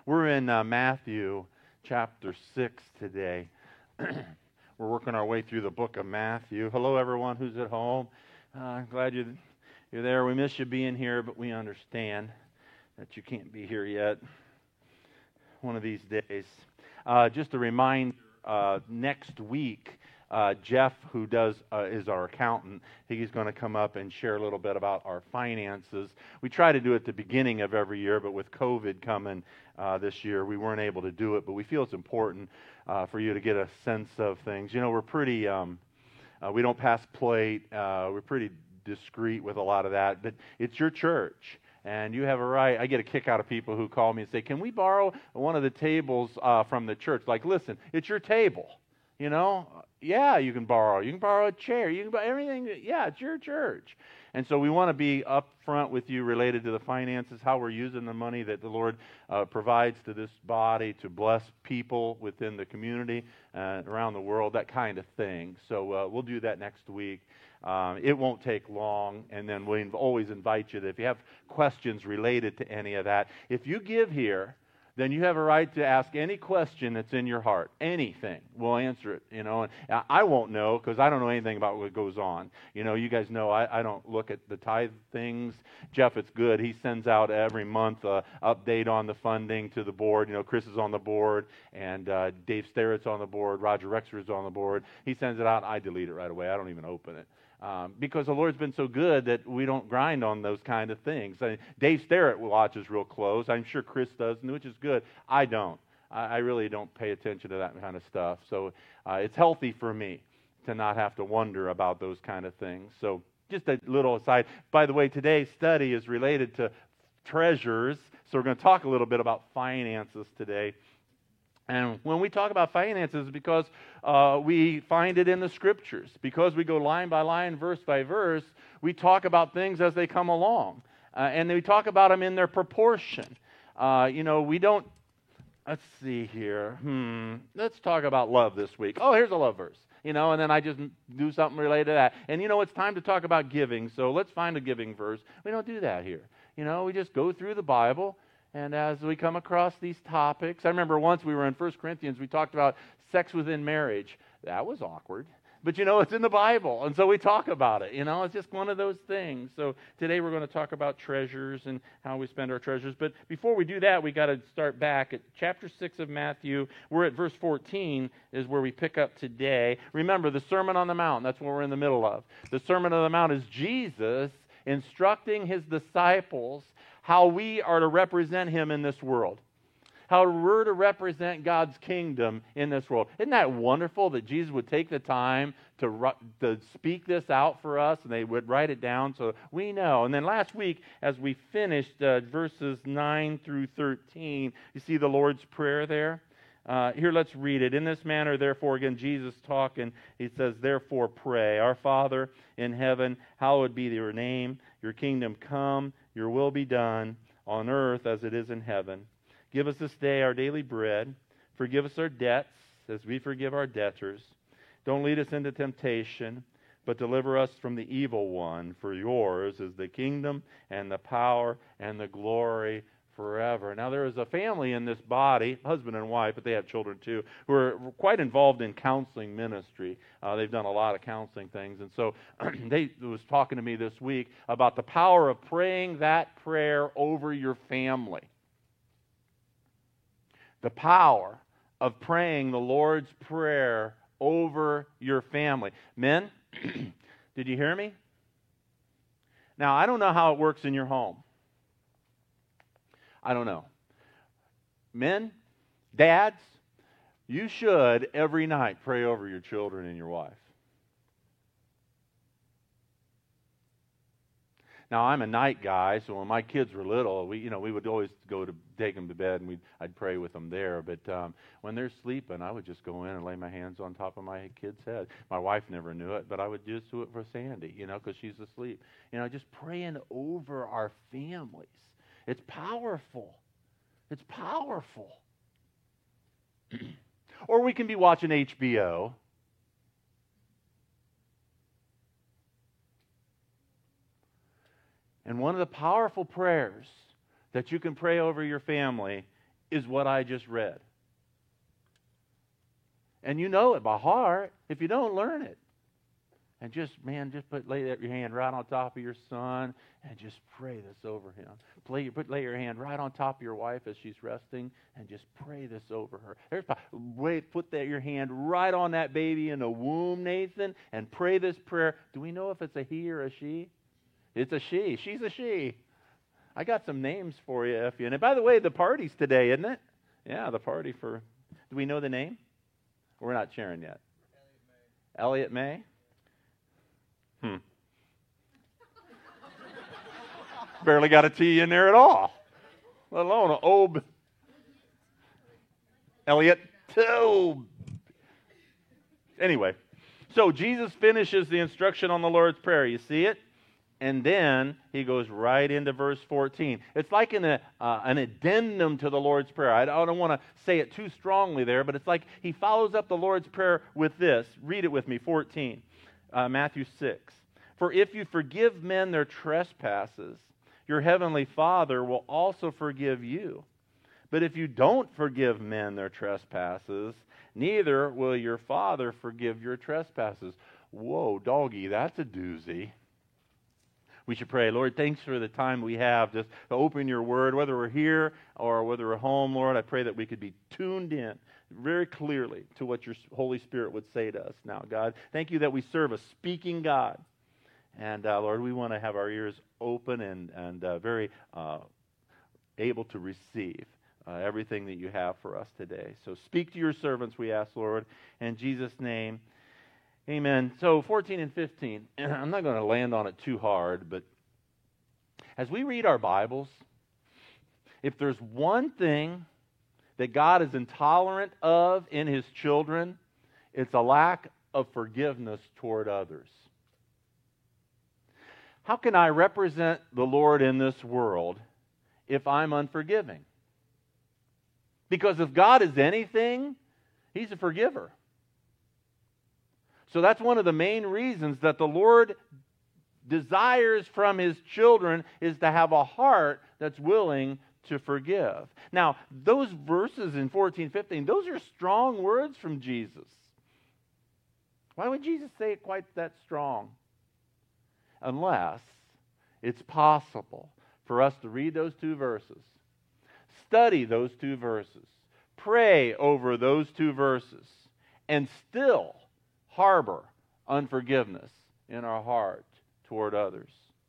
We're in Matthew chapter 6 today. We're working our way through the book of Matthew. Hello, everyone who's at home. Glad you're there. We miss you being here, but we understand that you can't be here yet one of these days. Just a reminder, next week, Jeff, who is our accountant, he's going to come up and share a little bit about our finances. We try to do it at the beginning of every year, but with COVID coming this year, we weren't able to do it. But we feel it's important for you to get a sense of things. You know, we're pretty, we don't pass plate. We're pretty discreet with a lot of that. But it's your church. And you have a right. I get a kick out of people who call me and say, "Can we borrow one of the tables from the church?" Like, listen, it's your table. You know, yeah, you can borrow. You can borrow a chair. You can buy everything. Yeah, it's your church. And so we want to be upfront with you related to the finances, how we're using the money that the Lord provides to this body to bless people within the community around the world, that kind of thing. So we'll do that next week. It won't take long, and then we always invite you that if you have questions related to any of that, if you give here, then you have a right to ask any question that's in your heart. Anything. We'll answer it, you know. And I won't know because I don't know anything about what goes on. You know, you guys know I don't look at the tithe things. Jeff, it's good. He sends out every month an update on the funding to the board. You know, Chris is on the board, and Dave Starrett's on the board. Roger Rexer is on the board. He sends it out, and I delete it right away. I don't even open it. Because the Lord's been so good that we don't grind on those kind of things. Dave Starrett watches real close. I'm sure Chris does, which is good. I don't. I really don't pay attention to that kind of stuff. So it's healthy for me to not have to wonder about those kind of things. So just a little aside. By the way, today's study is related to treasures. So we're going to talk a little bit about finances today. And when we talk about finances, it's because we find it in the Scriptures. Because we go line by line, verse by verse, we talk about things as they come along. And we talk about them in their proportion. You know, we don't, let's see here. Let's talk about love this week. Oh, here's a love verse. You know, and then I just do something related to that. And, you know, it's time to talk about giving, so let's find a giving verse. We don't do that here. You know, we just go through the Bible. And as we come across these topics, I remember once we were in 1 Corinthians, we talked about sex within marriage. That was awkward. But, you know, it's in the Bible, and so we talk about it. You know, it's just one of those things. So today we're going to talk about treasures and how we spend our treasures. But before we do that, we got to start back at chapter 6 of Matthew. We're at verse 14 is where we pick up today. Remember, the Sermon on the Mount, that's what we're in the middle of. The Sermon on the Mount is Jesus instructing his disciples how we are to represent him in this world. How we're to represent God's kingdom in this world. Isn't that wonderful that Jesus would take the time to speak this out for us, and they would write it down so we know. And then last week, as we finished verses 9 through 13, you see the Lord's Prayer there? Here, let's read it. In this manner, therefore, again, Jesus talking, he says, "Therefore pray, our Father in heaven, hallowed be your name. Your kingdom come, your will be done on earth as it is in heaven. Give us this day our daily bread. Forgive us our debts as we forgive our debtors. Don't lead us into temptation, but deliver us from the evil one. For yours is the kingdom and the power and the glory forever." Now, there is a family in this body, husband and wife, but they have children too, who are quite involved in counseling ministry. They've done a lot of counseling things. And so they was talking to me this week about the power of praying that prayer over your family. The power of praying the Lord's Prayer over your family. Men, did you hear me? Now, I don't know how it works in your home. I don't know. Men, dads, you should every night pray over your children and your wife. Now, I'm a night guy, so when my kids were little, we would always go to take them to bed, and I'd pray with them there. But when they're sleeping, I would just go in and lay my hands on top of my kid's head. My wife never knew it, but I would just do it for Sandy, because she's asleep. Just praying over our families. It's powerful. It's powerful. Or we can be watching HBO. And one of the powerful prayers that you can pray over your family is what I just read. And you know it by heart. If you don't, learn it. And just lay your hand right on top of your son and just pray this over him. Lay your hand right on top of your wife as she's resting and just pray this over her. Put your hand right on that baby in the womb, Nathan, and pray this prayer. Do we know if it's a he or a she? It's a she. She's a she. I got some names for you, Effie. And by the way, the party's today, isn't it? Yeah, the party for... Do we know the name? We're not sharing yet. Elliot May? Barely got a T in there at all, let alone an Ob. Elliot Tobe. Anyway, so Jesus finishes the instruction on the Lord's Prayer. You see it? And then he goes right into verse 14. It's like an addendum to the Lord's Prayer. I don't want to say it too strongly there, but it's like he follows up the Lord's Prayer with this. Read it with me, 14. Matthew 6. For if you forgive men their trespasses, your heavenly Father will also forgive you. But if you don't forgive men their trespasses, neither will your Father forgive your trespasses. Whoa, doggy, that's a doozy. We should pray, Lord, thanks for the time we have just to open your word, whether we're here or whether we're home, Lord. I pray that we could be tuned in very clearly to what your Holy Spirit would say to us now, God. Thank you that we serve a speaking God. And, Lord, we want to have our ears open and very able to receive everything that you have for us today. So speak to your servants, we ask, Lord, in Jesus' name. Amen. So 14 and 15, I'm not going to land on it too hard, but as we read our Bibles, if there's one thing that God is intolerant of in His children, it's a lack of forgiveness toward others. How can I represent the Lord in this world if I'm unforgiving? Because if God is anything, He's a forgiver. So that's one of the main reasons that the Lord desires from His children is to have a heart that's willing to forgive. Now, those verses in 14, 15, those are strong words from Jesus. Why would Jesus say it quite that strong? Unless it's possible for us to read those two verses, study those two verses, pray over those two verses, and still harbor unforgiveness in our heart toward others.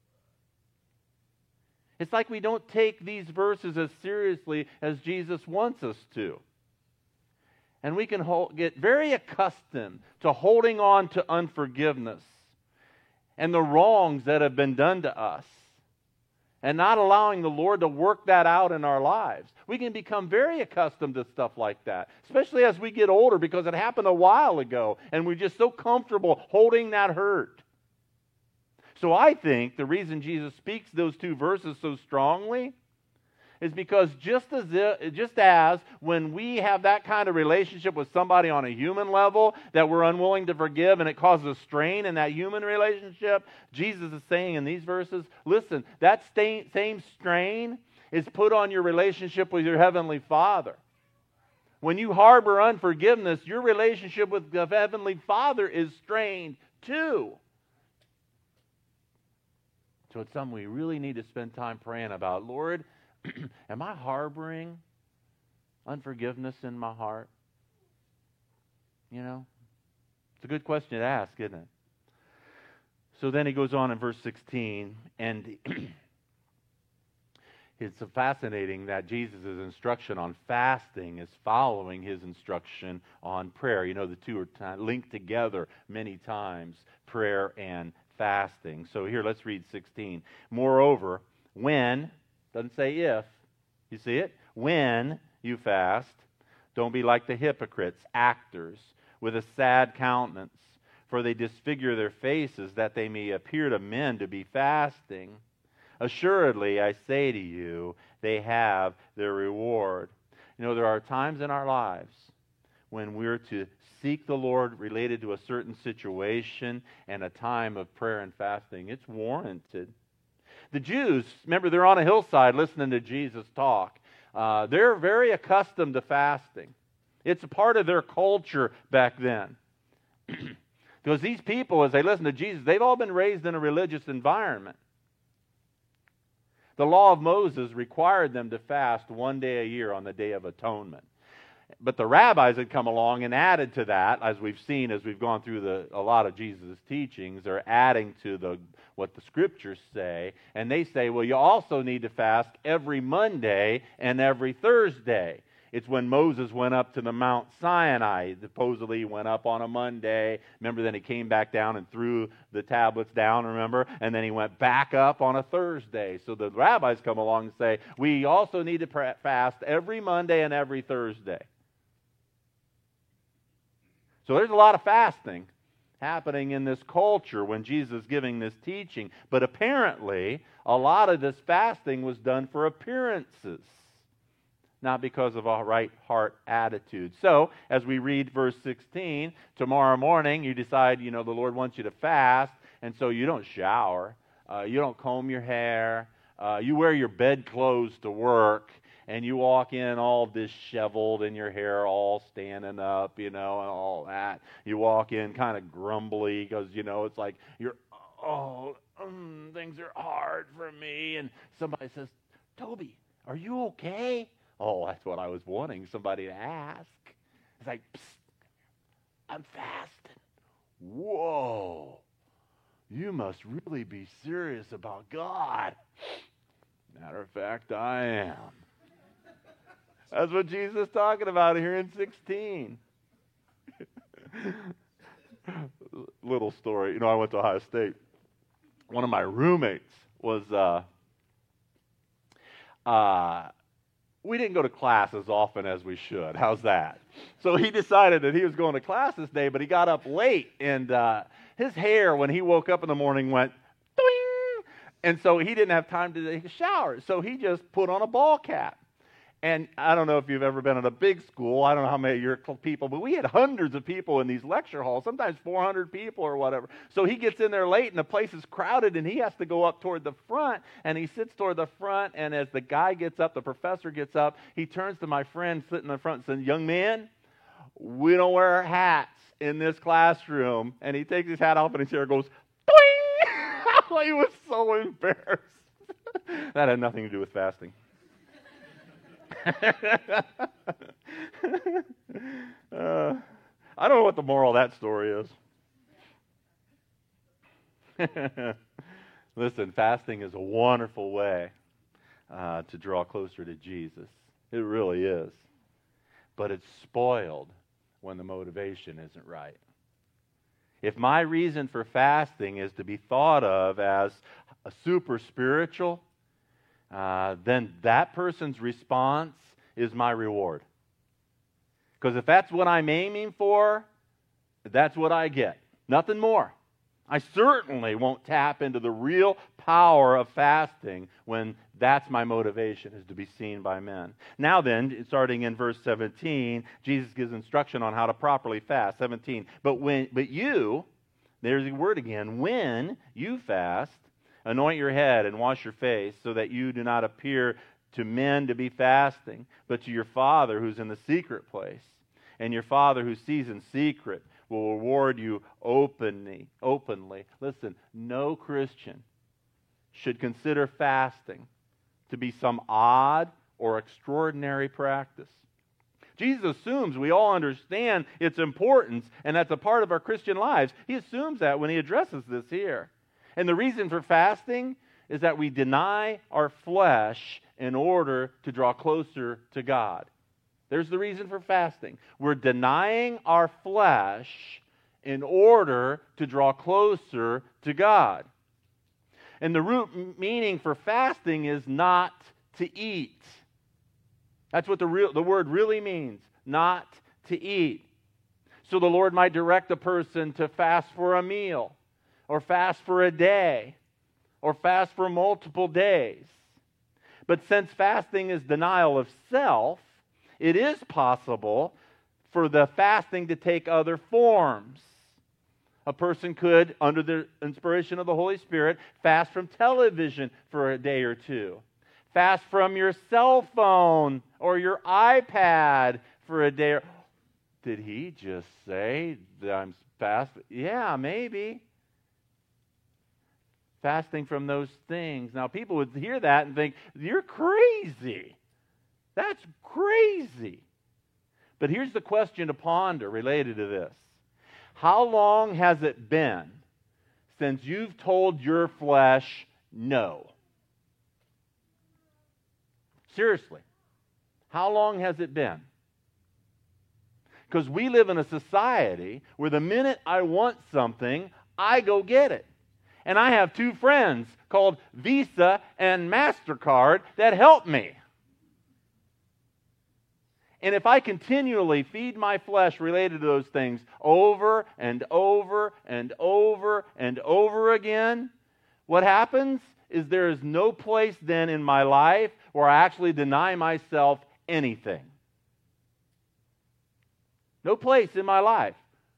It's like we don't take these verses as seriously as Jesus wants us to. And we can get very accustomed to holding on to unforgiveness and the wrongs that have been done to us, and not allowing the Lord to work that out in our lives. We can become very accustomed to stuff like that, especially as we get older, because it happened a while ago, and we're just so comfortable holding that hurt. So I think the reason Jesus speaks those two verses so strongly is because just as when we have that kind of relationship with somebody on a human level that we're unwilling to forgive and it causes a strain in that human relationship, Jesus is saying in these verses, listen, that same strain is put on your relationship with your Heavenly Father. When you harbor unforgiveness, your relationship with the Heavenly Father is strained too. So it's something we really need to spend time praying about. Lord, am I harboring unforgiveness in my heart? You know, it's a good question to ask, isn't it? So then he goes on in verse 16, and it's fascinating that Jesus' instruction on fasting is following his instruction on prayer. You know, the two are linked together many times, prayer and fasting. So here, let's read 16. Moreover, when... doesn't say if. You see it? When you fast, don't be like the hypocrites, actors, with a sad countenance, for they disfigure their faces that they may appear to men to be fasting. Assuredly, I say to you, they have their reward. You know, there are times in our lives when we're to seek the Lord related to a certain situation and a time of prayer and fasting. It's warranted. The Jews, remember, they're on a hillside listening to Jesus talk. They're very accustomed to fasting. It's a part of their culture back then. Because these people, as they listen to Jesus, they've all been raised in a religious environment. The law of Moses required them to fast one day a year on the Day of Atonement. But the rabbis had come along and added to that, as we've seen as we've gone through a lot of Jesus' teachings. They're adding to what the Scriptures say. And they say, well, you also need to fast every Monday and every Thursday. It's when Moses went up to the Mount Sinai. Supposedly he went up on a Monday. Remember, then he came back down and threw the tablets down, remember? And then he went back up on a Thursday. So the rabbis come along and say, we also need to fast every Monday and every Thursday. So there's a lot of fasting happening in this culture when Jesus is giving this teaching. But apparently, a lot of this fasting was done for appearances, not because of a right heart attitude. So, as we read verse 16, tomorrow morning you decide, the Lord wants you to fast, and so you don't shower, you don't comb your hair, you wear your bedclothes to work, and you walk in all disheveled and your hair all standing up, and all that. You walk in kind of grumbly because, it's like things are hard for me. And somebody says, Toby, are you okay? Oh, that's what I was wanting somebody to ask. It's like, psst, I'm fasting. Whoa, you must really be serious about God. Matter of fact, I am. That's what Jesus is talking about here in 16. Little story. I went to Ohio State. One of my roommates was, we didn't go to class as often as we should. How's that? So he decided that he was going to class this day, but he got up late, and his hair, when he woke up in the morning, went doing, and so he didn't have time to take a shower. So he just put on a ball cap. And I don't know if you've ever been at a big school. I don't know how many of your people, but we had hundreds of people in these lecture halls, sometimes 400 people or whatever. So he gets in there late, and the place is crowded, and he has to go up toward the front, and he sits toward the front, and as the guy gets up, the professor gets up, he turns to my friend sitting in the front and says, young man, we don't wear hats in this classroom. And he takes his hat off, and his hair goes, doing! He was so embarrassed. That had nothing to do with fasting. I don't know what the moral of that story is. Listen, fasting is a wonderful way to draw closer to Jesus. It really is. But it's spoiled when the motivation isn't right. If my reason for fasting is to be thought of as a super spiritual, then that person's response is my reward. Because if that's what I'm aiming for, that's what I get. Nothing more. I certainly won't tap into the real power of fasting when that's my motivation, is to be seen by men. Now then, starting in verse 17, Jesus gives instruction on how to properly fast. 17. But you, there's the word again, when you fast, anoint your head and wash your face, so that you do not appear to men to be fasting, but to your Father who's in the secret place. And your Father who sees in secret will reward you openly. Listen, no Christian should consider fasting to be some odd or extraordinary practice. Jesus assumes we all understand its importance, and that's a part of our Christian lives. He assumes that when he addresses this here. And the reason for fasting is that we deny our flesh in order to draw closer to God. There's the reason for fasting. We're denying our flesh in order to draw closer to God. And the root meaning for fasting is not to eat. That's what the word really means, not to eat. So the Lord might direct a person to fast for a meal, or fast for a day, or fast for multiple days. But since fasting is denial of self, it is possible for the fasting to take other forms. A person could, under the inspiration of the Holy Spirit, fast from television for a day or two. Fast from your cell phone or your iPad for a day. Did he just say that I'm fast? Yeah, maybe. Fasting from those things. Now, people would hear that and think, you're crazy. That's crazy. But here's the question to ponder related to this. How long has it been since you've told your flesh no? Seriously. How long has it been? Because we live in a society where the minute I want something, I go get it. And I have two friends called Visa and MasterCard that help me. And if I continually feed my flesh related to those things over and over and over and over again, what happens is there is no place then in my life where I actually deny myself anything. No place in my life.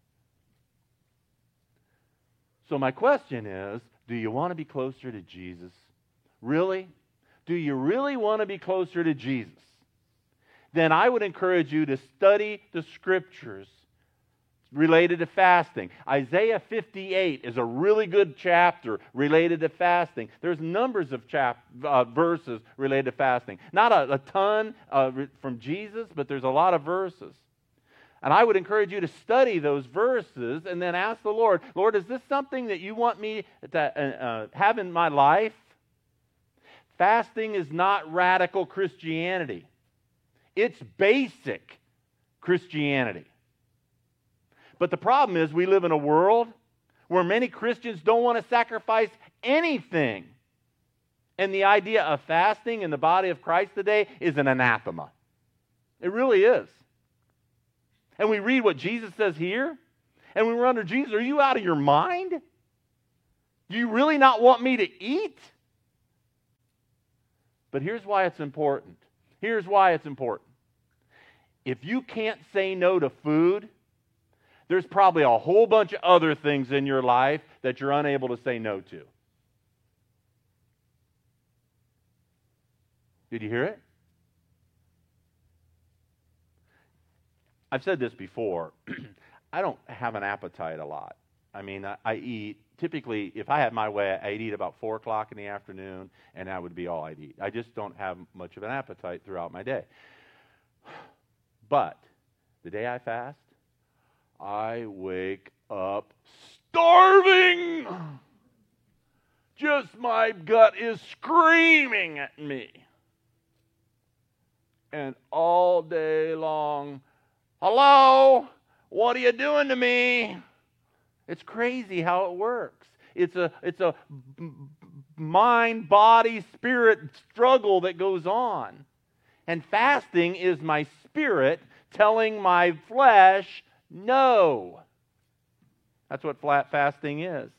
So my question is, do you want to be closer to Jesus? Really? Do you really want to be closer to Jesus? Then I would encourage you to study the Scriptures related to fasting. Isaiah 58 is a really good chapter related to fasting. There's numbers of verses related to fasting. Not a ton from Jesus, but there's a lot of verses. And I would encourage you to study those verses and then ask the Lord, Lord, is this something that you want me to have in my life? Fasting is not radical Christianity. It's basic Christianity. But the problem is we live in a world where many Christians don't want to sacrifice anything. And the idea of fasting in the body of Christ today is an anathema. It really is. And we read what Jesus says here, and we wonder, Jesus, are you out of your mind? Do you really not want me to eat? But here's why it's important. Here's why it's important. If you can't say no to food, there's probably a whole bunch of other things in your life that you're unable to say no to. Did you hear it? I've said this before. I don't have an appetite a lot. I mean, I eat, typically, if I had my way, I'd eat about 4 o'clock in the afternoon, and that would be all I'd eat. I just don't have much of an appetite throughout my day. But the day I fast, I wake up starving. Just my gut is screaming at me. And all day long, hello, what are you doing to me? It's crazy how it works. It's a mind, body, spirit struggle that goes on. And fasting is my spirit telling my flesh no. That's what fasting is.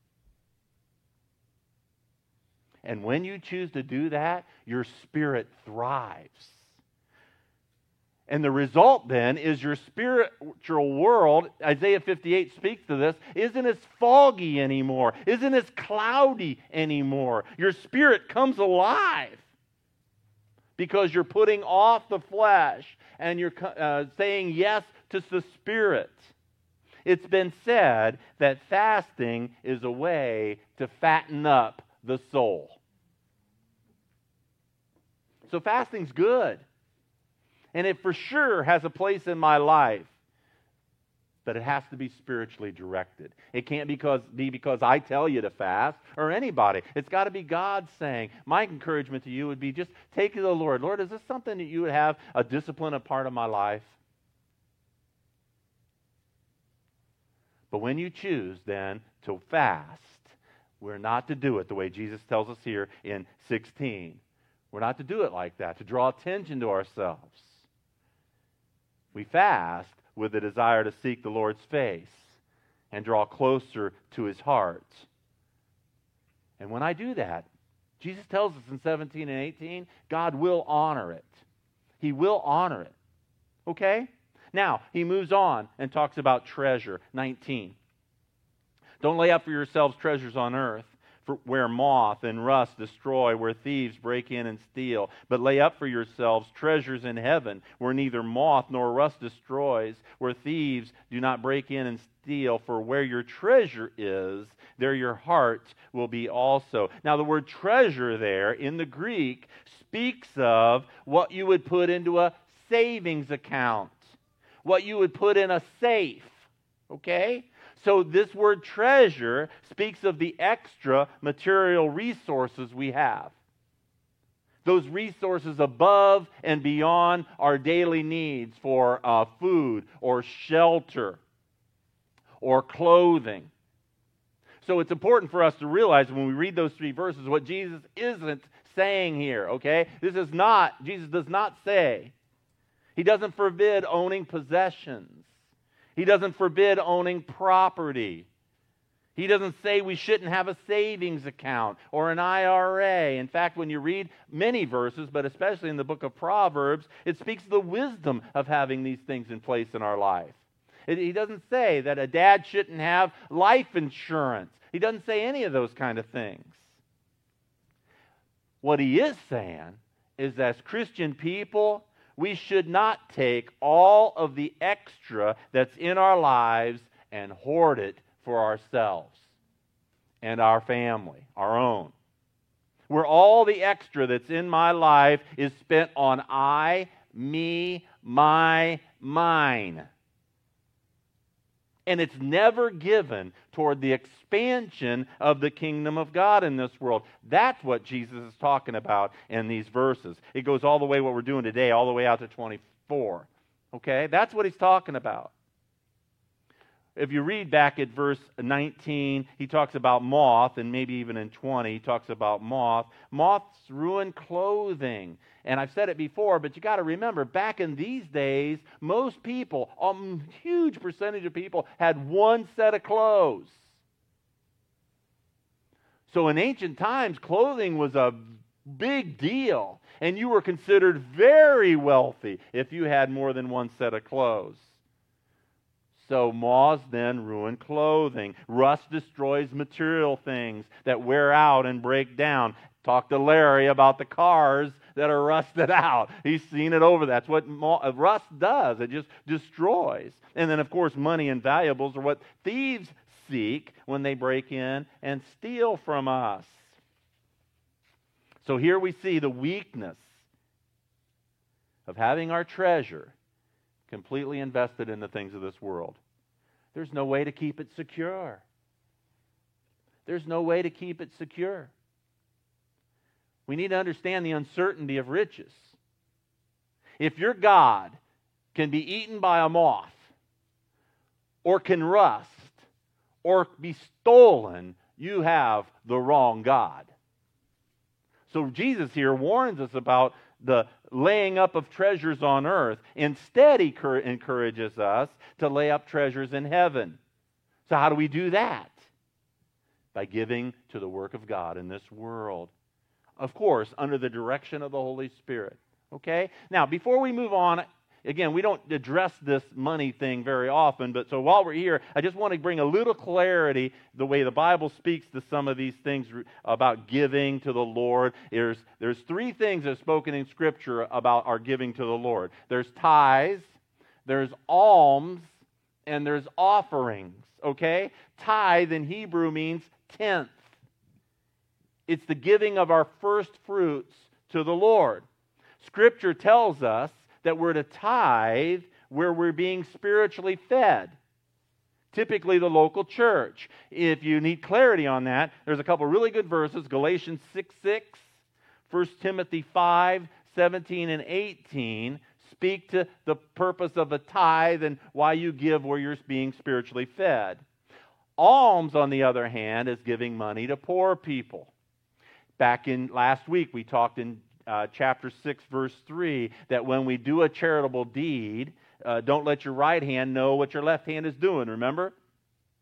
And when you choose to do that, your spirit thrives. And the result then is your spiritual world, Isaiah 58 speaks to this, isn't as foggy anymore, isn't as cloudy anymore. Your spirit comes alive because you're putting off the flesh and you're saying yes to the Spirit. It's been said that fasting is a way to fatten up the soul. So fasting's good. And it for sure has a place in my life. But it has to be spiritually directed. It can't be because I tell you to fast or anybody. It's got to be God saying. My encouragement to you would be just take it to the Lord. Lord, is this something that you would have a discipline, a part of my life? But when you choose then to fast, we're not to do it the way Jesus tells us here in 16. We're not to do it like that, to draw attention to ourselves. We fast with the desire to seek the Lord's face and draw closer to His heart. And when I do that, Jesus tells us in 17 and 18, God will honor it. He will honor it. Okay? Now, he moves on and talks about treasure. 19. Don't lay up for yourselves treasures on earth, where moth and rust destroy, where thieves break in and steal. But lay up for yourselves treasures in heaven, where neither moth nor rust destroys, where thieves do not break in and steal. For where your treasure is, there your heart will be also. Now, the word treasure there in the Greek speaks of what you would put into a savings account, what you would put in a safe. Okay? So this word treasure speaks of the extra material resources we have. Those resources above and beyond our daily needs for food or shelter or clothing. So it's important for us to realize when we read those three verses what Jesus isn't saying here, okay? Jesus does not say, He doesn't forbid owning possessions. He doesn't forbid owning property. He doesn't say we shouldn't have a savings account or an IRA. In fact, when you read many verses, but especially in the book of Proverbs, it speaks of the wisdom of having these things in place in our life. He doesn't say that a dad shouldn't have life insurance. He doesn't say any of those kind of things. What he is saying is that as Christian people, we should not take all of the extra that's in our lives and hoard it for ourselves and our family, our own. Where all the extra that's in my life is spent on I, me, my, mine. And it's never given toward the expansion of the kingdom of God in this world. That's what Jesus is talking about in these verses. It goes all the way, what we're doing today, all the way out to 24. Okay? That's what he's talking about. If you read back at verse 19, he talks about moth, and maybe even in 20, he talks about moth. Moths ruin clothing. And I've said it before, but you got to remember, back in these days, most people, a huge percentage of people, had one set of clothes. So in ancient times, clothing was a big deal, and you were considered very wealthy if you had more than one set of clothes. So moths then ruin clothing. Rust destroys material things that wear out and break down. Talk to Larry about the cars that are rusted out. He's seen it over. That's what rust does. It just destroys. And then, of course, money and valuables are what thieves seek when they break in and steal from us. So here we see the weakness of having our treasure completely invested in the things of this world. There's no way to keep it secure. There's no way to keep it secure. We need to understand the uncertainty of riches. If your God can be eaten by a moth, or can rust, or be stolen, you have the wrong God. So Jesus here warns us about the laying up of treasures on earth. Instead, he encourages us to lay up treasures in heaven. So how do we do that? By giving to the work of God in this world. Of course, under the direction of the Holy Spirit. Okay? Now, before we move on, again, we don't address this money thing very often, but so while we're here, I just want to bring a little clarity the way the Bible speaks to some of these things about giving to the Lord. There's three things that are spoken in Scripture about our giving to the Lord. There's tithes, there's alms, and there's offerings. Okay? Tithe in Hebrew means tenth. It's the giving of our first fruits to the Lord. Scripture tells us that we're to tithe where we're being spiritually fed. Typically the local church. If you need clarity on that, there's a couple really good verses. Galatians 6:6, 1 Timothy 5:17 and 18 speak to the purpose of a tithe and why you give where you're being spiritually fed. Alms, on the other hand, is giving money to poor people. Back in last week, we talked in chapter 6, verse 3, that when we do a charitable deed, don't let your right hand know what your left hand is doing, remember?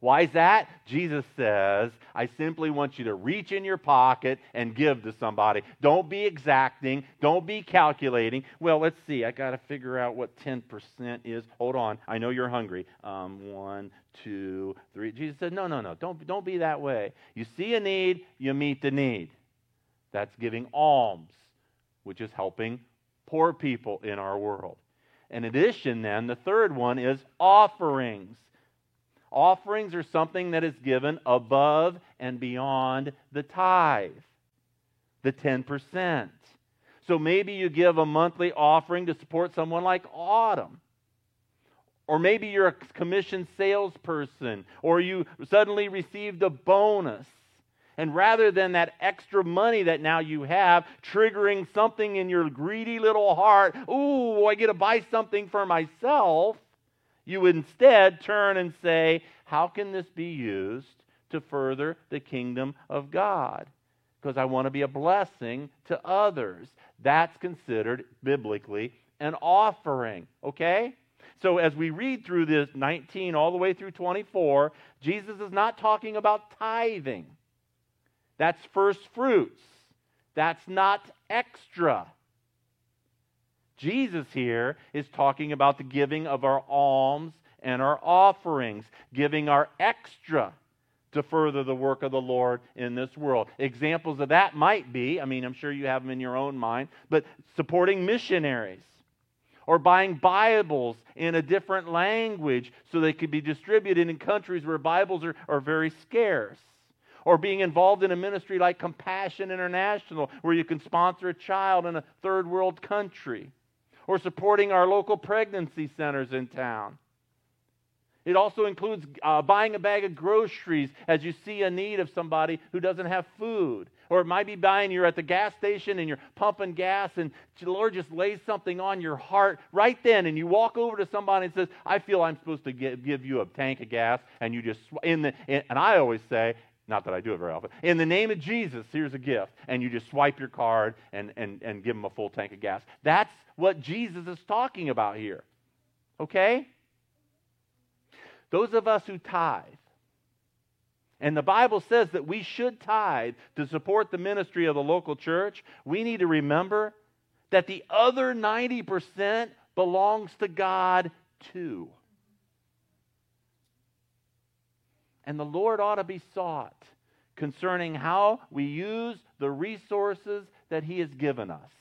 Why is that? Jesus says, I simply want you to reach in your pocket and give to somebody. Don't be exacting. Don't be calculating. Well, let's see. I got to figure out what 10% is. Hold on. I know you're hungry. 1, 2, 3. Jesus said, no. Don't be that way. You see a need, you meet the need. That's giving alms, which is helping poor people in our world. In addition, then, the third one is offerings. Offerings are something that is given above and beyond the tithe, the 10%. So maybe you give a monthly offering to support someone like Autumn. Or maybe you're a commissioned salesperson, or you suddenly received a bonus. And rather than that extra money that now you have triggering something in your greedy little heart, ooh, I get to buy something for myself, you instead turn and say, how can this be used to further the kingdom of God? Because I want to be a blessing to others. That's considered biblically an offering, okay? So as we read through this 19 all the way through 24, Jesus is not talking about tithing. That's first fruits. That's not extra. Jesus here is talking about the giving of our alms and our offerings, giving our extra to further the work of the Lord in this world. Examples of that might be, I'm sure you have them in your own mind, but supporting missionaries or buying Bibles in a different language so they could be distributed in countries where Bibles are very scarce. Or being involved in a ministry like Compassion International, where you can sponsor a child in a third world country. Or supporting our local pregnancy centers in town. It also includes buying a bag of groceries as you see a need of somebody who doesn't have food. Or it might be you're at the gas station and you're pumping gas and the Lord just lays something on your heart right then, and you walk over to somebody and says, I feel I'm supposed to give you a tank of gas, and you just, and I always say, not that I do it very often, in the name of Jesus, here's a gift. And you just swipe your card and give them a full tank of gas. That's what Jesus is talking about here. Okay? Those of us who tithe, and the Bible says that we should tithe to support the ministry of the local church, we need to remember that the other 90% belongs to God too. And the Lord ought to be sought concerning how we use the resources that He has given us.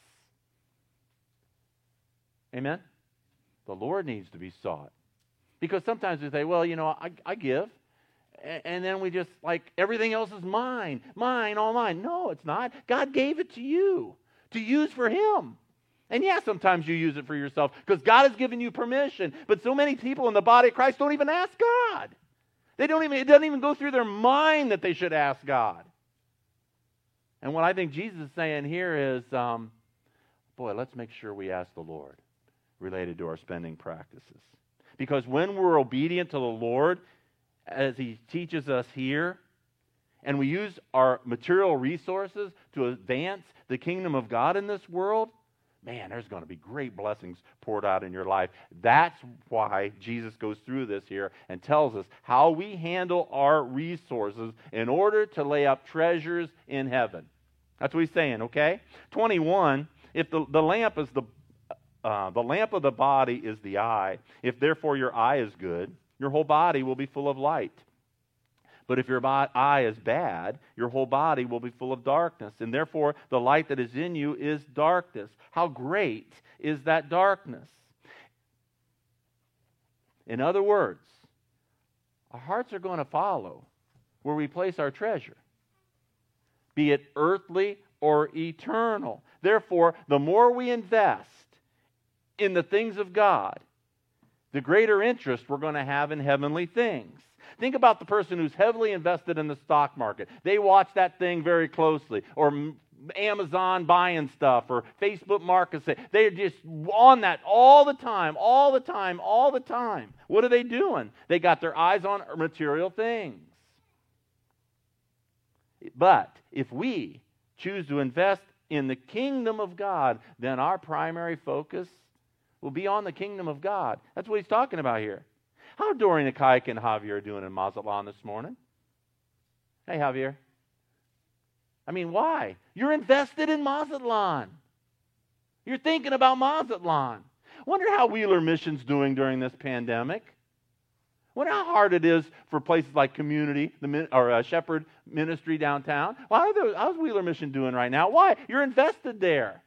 Amen? The Lord needs to be sought. Because sometimes we say, well, I give. And then we just, everything else is mine, all mine. No, it's not. God gave it to you to use for Him. And yeah, sometimes you use it for yourself because God has given you permission. But so many people in the body of Christ don't even ask God. It doesn't even go through their mind that they should ask God. And what I think Jesus is saying here is, let's make sure we ask the Lord related to our spending practices. Because when we're obedient to the Lord, as He teaches us here, and we use our material resources to advance the kingdom of God in this world, man, there's going to be great blessings poured out in your life. That's why Jesus goes through this here and tells us how we handle our resources in order to lay up treasures in heaven. That's what He's saying, okay? 21, if the lamp is the lamp of the body is the eye, if therefore your eye is good, your whole body will be full of light. But if your eye is bad, your whole body will be full of darkness. And therefore, the light that is in you is darkness. How great is that darkness? In other words, our hearts are going to follow where we place our treasure, be it earthly or eternal. Therefore, the more we invest in the things of God, the greater interest we're going to have in heavenly things. Think about the person who's heavily invested in the stock market. They watch that thing very closely. Or Amazon buying stuff, or Facebook Marketplace. They're just on that all the time. What are they doing? They got their eyes on material things. But if we choose to invest in the kingdom of God, then our primary focus will be on the kingdom of God. That's what He's talking about here. How Dorian, Akaika, and Javier are doing in Mazatlan this morning? Hey, Javier. I mean, why? You're invested in Mazatlan. You're thinking about Mazatlan. Wonder how Wheeler Mission's doing during this pandemic. Wonder how hard it is for places like Community or Shepherd Ministry downtown. Well, how's Wheeler Mission doing right now? Why? You're invested there.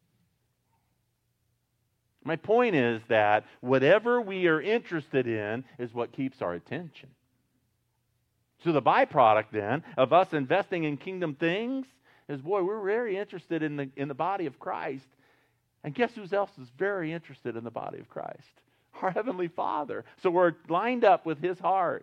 My point is that whatever we are interested in is what keeps our attention. So the byproduct then of us investing in kingdom things is, boy, we're very interested in the body of Christ. And guess who else is very interested in the body of Christ? Our Heavenly Father. So we're lined up with His heart.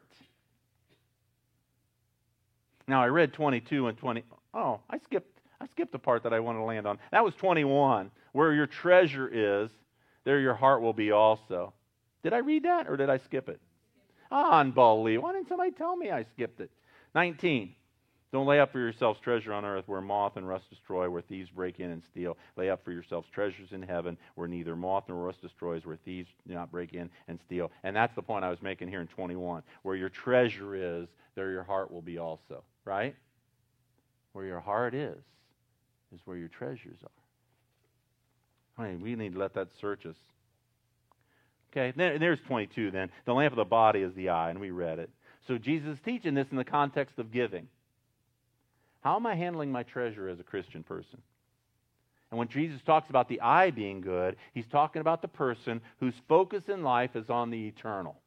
Now I read 22 and 20. Oh, I skipped the part that I wanted to land on. That was 21. Where your treasure is, there your heart will be also. Did I read that or did I skip it? Unbelievable. Why didn't somebody tell me I skipped it? 19. Don't lay up for yourselves treasure on earth where moth and rust destroy, where thieves break in and steal. Lay up for yourselves treasures in heaven where neither moth nor rust destroys, where thieves do not break in and steal. And that's the point I was making here in 21. Where your treasure is, there your heart will be also. Right? Where your heart is where your treasures are. I mean, we need to let that search us. Okay, there's 22 then. The lamp of the body is the eye, and we read it. So Jesus is teaching this in the context of giving. How am I handling my treasure as a Christian person? And when Jesus talks about the eye being good, He's talking about the person whose focus in life is on the eternal.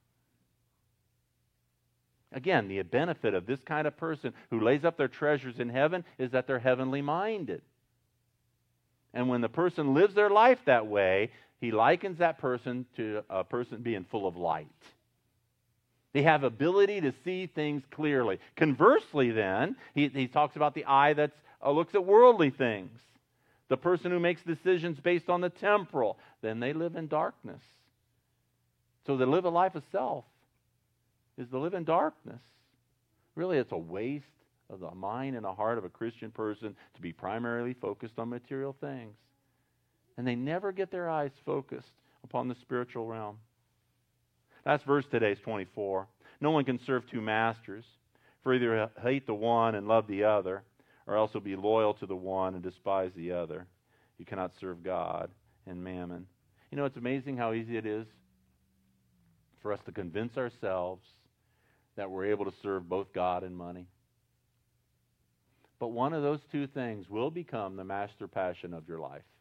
Again, the benefit of this kind of person who lays up their treasures in heaven is that they're heavenly minded. And when the person lives their life that way, He likens that person to a person being full of light. They have ability to see things clearly. Conversely, then, he talks about the eye that looks at worldly things. The person who makes decisions based on the temporal, then they live in darkness. So to live a life of self is to live in darkness. Really, it's a waste of the mind and the heart of a Christian person to be primarily focused on material things. And they never get their eyes focused upon the spiritual realm. Last verse today is 24. No one can serve two masters, for either hate the one and love the other, or else will be loyal to the one and despise the other. You cannot serve God and mammon. You know, it's amazing how easy it is for us to convince ourselves that we're able to serve both God and money. But one of those two things will become the master passion of your life.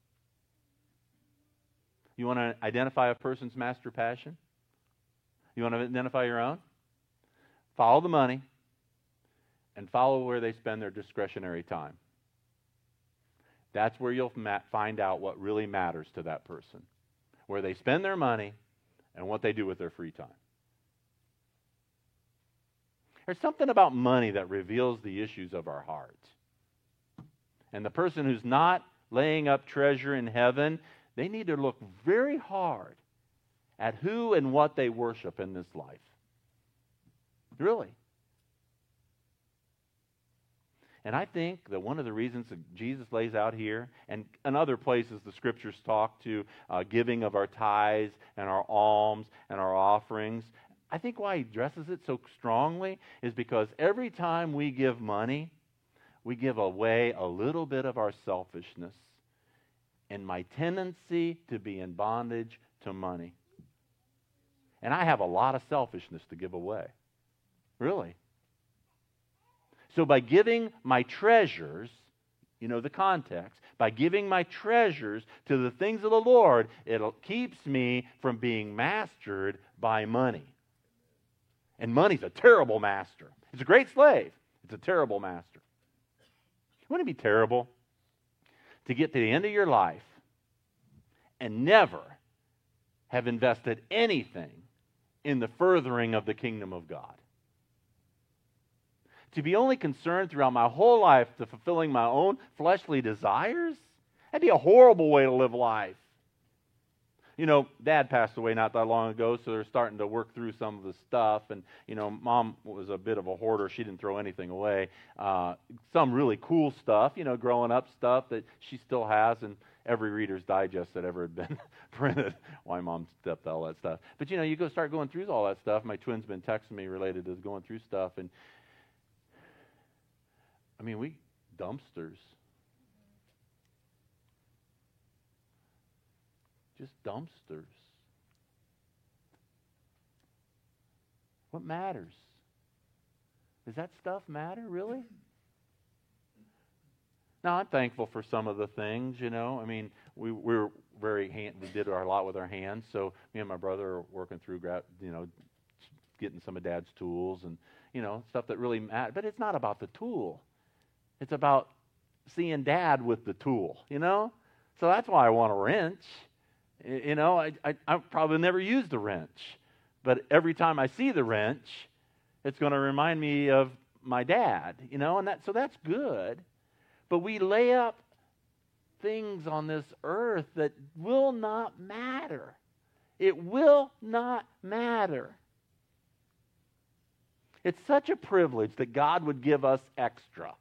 You want to identify a person's master passion? You want to identify your own? Follow the money and follow where they spend their discretionary time. That's where you'll find out what really matters to that person. Where they spend their money and what they do with their free time. There's something about money that reveals the issues of our heart. And the person who's not laying up treasure in heaven, they need to look very hard at who and what they worship in this life. Really. And I think that one of the reasons that Jesus lays out here, and in other places the Scriptures talk to giving of our tithes and our alms and our offerings, I think why He addresses it so strongly is because every time we give money, we give away a little bit of our selfishness and my tendency to be in bondage to money. And I have a lot of selfishness to give away. Really. So by giving my treasures, you know the context, by giving my treasures to the things of the Lord, it keeps me from being mastered by money. And money's a terrible master. It's a great slave. It's a terrible master. Wouldn't it be terrible to get to the end of your life and never have invested anything in the furthering of the kingdom of God? To be only concerned throughout my whole life to fulfilling my own fleshly desires? That'd be a horrible way to live life. You know, Dad passed away not that long ago, so they're starting to work through some of the stuff. And, you know, Mom was a bit of a hoarder. She didn't throw anything away. Some really cool stuff, you know, growing up stuff that she still has. And every Reader's Digest that ever had been printed. Why Mom stepped all that stuff. But you start going through all that stuff. My twin's been texting me related to going through stuff, and we dumpsters. Just dumpsters. What matters? Does that stuff matter, really? Now, I'm thankful for some of the things, we're we did a lot with our hands, so me and my brother are working through, getting some of Dad's tools and, stuff that really matters. But it's not about the tool. It's about seeing Dad with the tool, So that's why I want a wrench. I probably never used a wrench. But every time I see the wrench, it's going to remind me of my dad, so that's good. But we lay up things on this earth that will not matter. It will not matter. It's such a privilege that God would give us extra.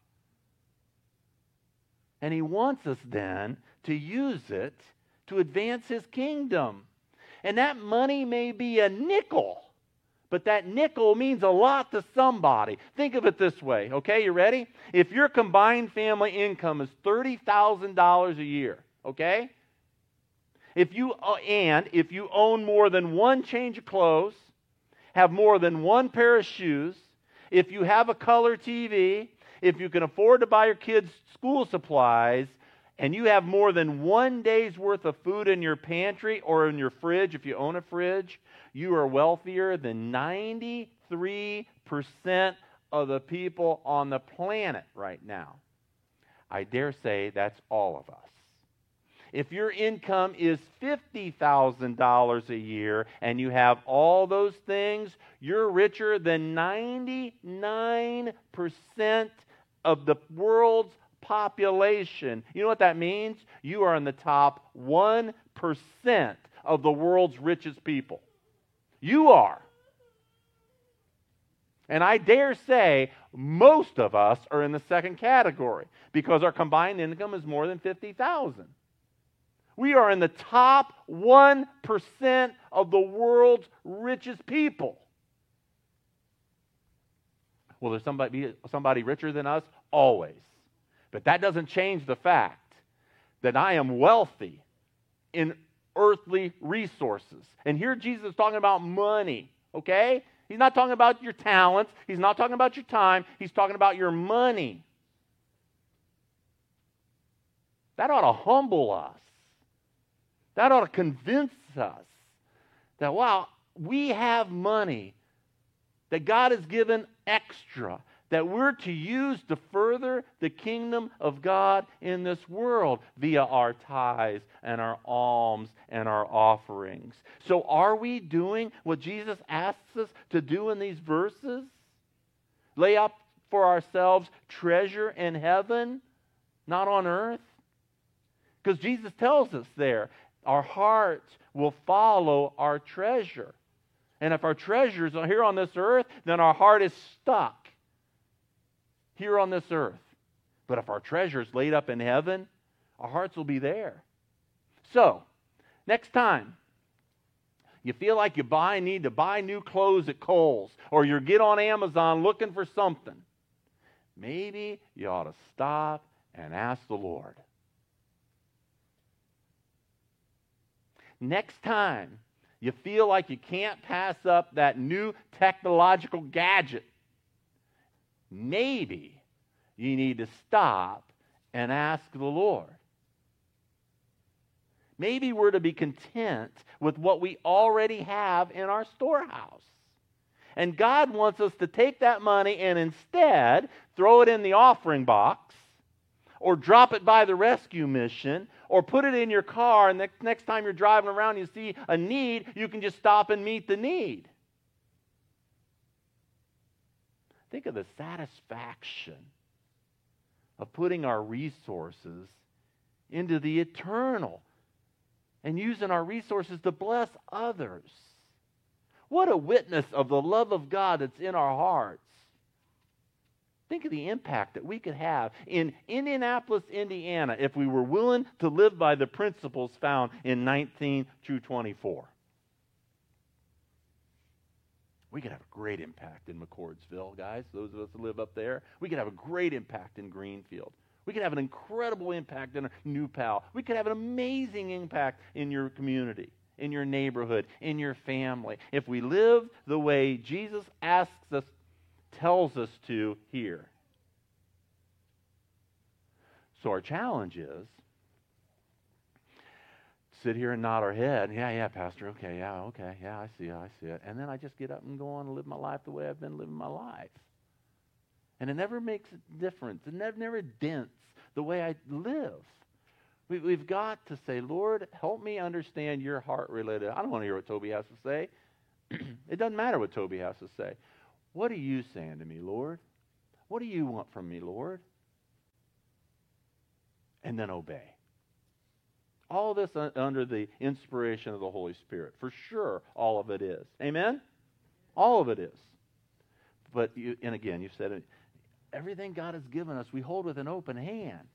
And He wants us then to use it to advance His kingdom. And that money may be a nickel, but that nickel means a lot to somebody. Think of it this way, okay? You ready? If your combined family income is $30,000 a year, okay? If you own more than one change of clothes, have more than one pair of shoes, if you have a color TV, if you can afford to buy your kids school supplies, and you have more than one day's worth of food in your pantry or in your fridge, if you own a fridge, you are wealthier than 93% of the people on the planet right now. I dare say that's all of us. If your income is $50,000 a year and you have all those things, you're richer than 99% of the world's population. You know what that means? You are in the top 1% of the world's richest people. You are. And I dare say most of us are in the second category because our combined income is more than $50,000. We are in the top 1% of the world's richest people. Will there somebody richer than us? Always. But that doesn't change the fact that I am wealthy in earthly resources. And here Jesus is talking about money, okay? He's not talking about your talents. He's not talking about your time. He's talking about your money. That ought to humble us. That ought to convince us that, wow, we have money that God has given extra, that we're to use to further the kingdom of God in this world via our tithes and our alms and our offerings. So are we doing what Jesus asks us to do in these verses? Lay up for ourselves treasure in heaven, not on earth? Because Jesus tells us there, our hearts will follow our treasure. And if our treasures are here on this earth, then our heart is stuck here on this earth. But if our treasure is laid up in heaven, our hearts will be there. So, next time you feel like you need to buy new clothes at Kohl's, or you get on Amazon looking for something, maybe you ought to stop and ask the Lord. Next time you feel like you can't pass up that new technological gadget, maybe you need to stop and ask the Lord. Maybe we're to be content with what we already have in our storehouse. And God wants us to take that money and instead throw it in the offering box, or drop it by the rescue mission, or put it in your car, and the next time you're driving around and you see a need, you can just stop and meet the need. Think of the satisfaction of putting our resources into the eternal and using our resources to bless others. What a witness of the love of God that's in our hearts. Think of the impact that we could have in Indianapolis, Indiana, if we were willing to live by the principles found in 19 through 24. We could have a great impact in McCordsville, guys, those of us who live up there. We could have a great impact in Greenfield. We could have an incredible impact in New Pal. We could have an amazing impact in your community, in your neighborhood, in your family, if we live the way Jesus asks us, tells us to here. So our challenge is sit here and nod our head. Yeah, Pastor. Okay, yeah, I see it. And then I just get up and go on and live my life the way I've been living my life. And it never makes a difference. It never dents the way I live. We've got to say, Lord, help me understand your heart related. I don't want to hear what Toby has to say. It doesn't matter what Toby has to say. What are you saying to me, Lord? What do you want from me, Lord? And then obey. All this under the inspiration of the Holy Spirit. For sure, all of it is. Amen? All of it is. But, and again, you said it, everything God has given us, we hold with an open hand.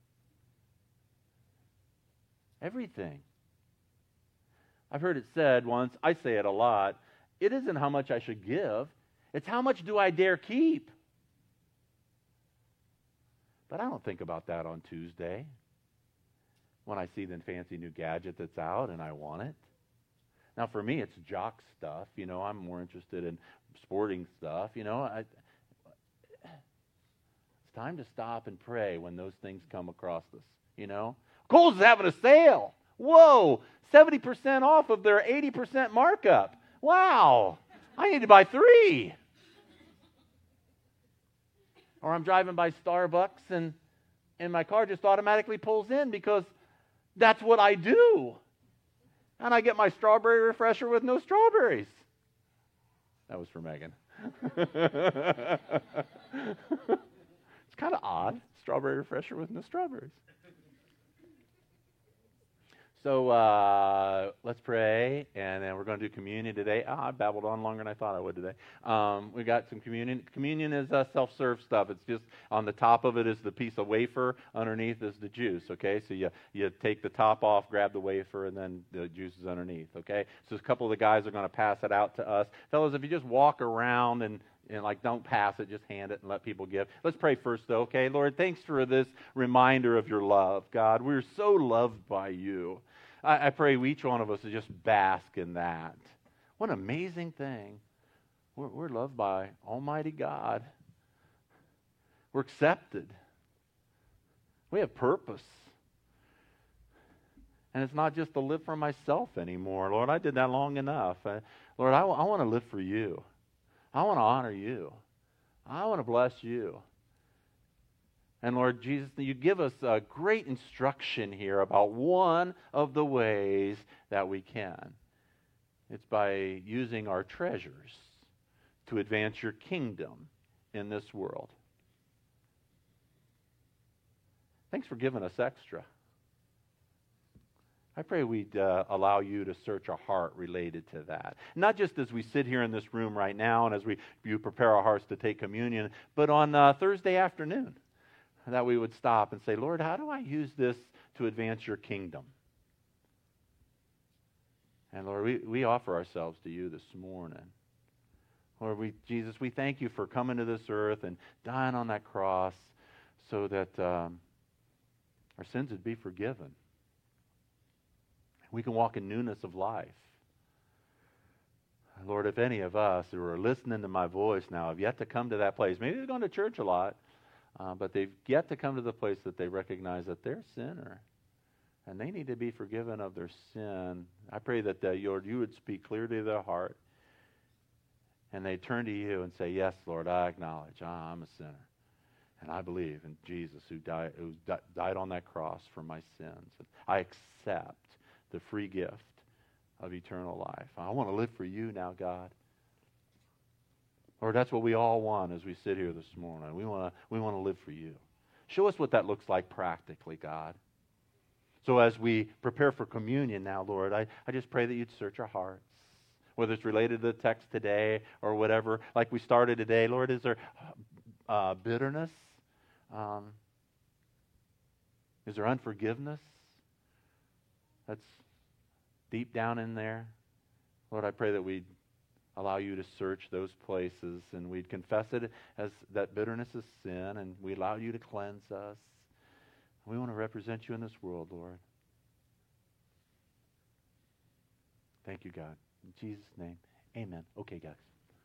Everything. I've heard it said once, I say it a lot, it isn't how much I should give, it's how much do I dare keep. But I don't think about that on Tuesday when I see the fancy new gadget that's out and I want it. Now, for me, it's jock stuff. You know, I'm more interested in sporting stuff. You know, it's time to stop and pray when those things come across us. You know, Kohl's is having a sale. Whoa, 70% off of their 80% markup. Wow, I need to buy 3. Or I'm driving by Starbucks and my car just automatically pulls in because that's what I do. And I get my strawberry refresher with no strawberries. That was for Megan. It's kind of odd. Strawberry refresher with no strawberries. So let's pray, and then we're going to do communion today. I babbled on longer than I thought I would today. We got some communion. Communion is self-serve stuff. It's just on the top of it is the piece of wafer. Underneath is the juice, okay? So you take the top off, grab the wafer, and then the juice is underneath, okay? So a couple of the guys are going to pass it out to us. Fellas, if you just walk around and like, don't pass it, just hand it and let people give. Let's pray first, though, okay? Lord, thanks for this reminder of your love, God. We're so loved by you. I pray each one of us is just bask in that. What an amazing thing. We're loved by Almighty God. We're accepted. We have purpose. And it's not just to live for myself anymore. Lord, I did that long enough. Lord, I want to live for you. I want to honor you. I want to bless you. And Lord Jesus, you give us a great instruction here about one of the ways that we can. It's by using our treasures to advance your kingdom in this world. Thanks for giving us extra. I pray we'd allow you to search our heart related to that. Not just as we sit here in this room right now and as you prepare our hearts to take communion, but on Thursday afternoon. That we would stop and say, Lord, how do I use this to advance your kingdom? And Lord, we offer ourselves to you this morning. Lord, Jesus, we thank you for coming to this earth and dying on that cross so that our sins would be forgiven. We can walk in newness of life. Lord, if any of us who are listening to my voice now have yet to come to that place, maybe they've gone to church a lot, but they've yet to come to the place that they recognize that they're a sinner and they need to be forgiven of their sin. I pray that, Lord, you would speak clearly to their heart and they turn to you and say, yes, Lord, I acknowledge I'm a sinner. And I believe in Jesus who died on that cross for my sins. I accept the free gift of eternal life. I want to live for you now, God. Lord, that's what we all want as we sit here this morning. We want to live for you. Show us what that looks like practically, God. So as we prepare for communion now, Lord, I just pray that you'd search our hearts, whether it's related to the text today or whatever. Like we started today, Lord, is there bitterness? Is there unforgiveness that's deep down in there? Lord, I pray that we'd allow you to search those places and we'd confess it as that bitterness is sin, and we allow you to cleanse us. We want to represent you in this world, Lord. Thank you, God. In Jesus' name, amen. Okay, guys.